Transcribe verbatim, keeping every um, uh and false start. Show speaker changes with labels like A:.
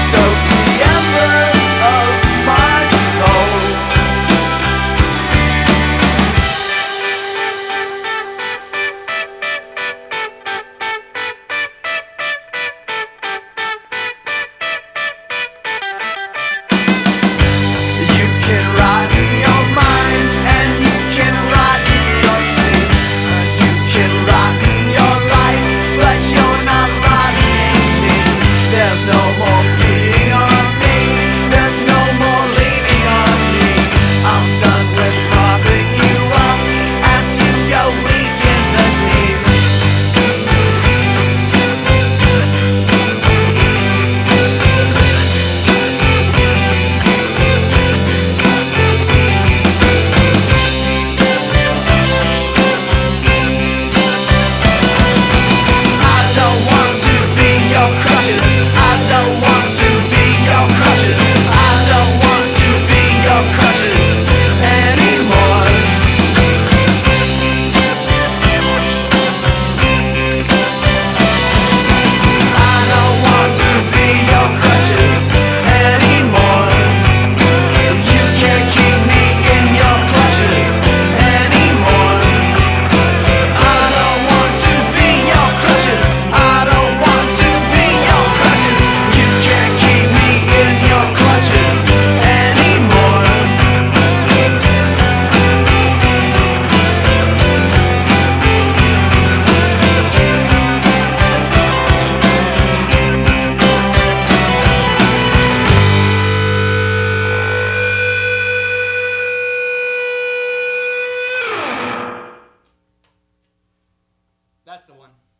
A: soak the embers of my soul. You can rot in your mind and you can rot in your sleep. You can rot in your life, but you're not rotting in me. There's no more feeding on me, there's no more leaning on me. I'm done with propping you up as you go weak in the knees. I don't want to be your crutches. I don't want to be your crutches. I don't want to be your crutches anymore. I don't want to be your crutches anymore. You can't keep me in your clutches anymore. I don't want to be your crutches. I don't want to be your crutches. You can't keep me in your clutches anymore.
B: That's the one.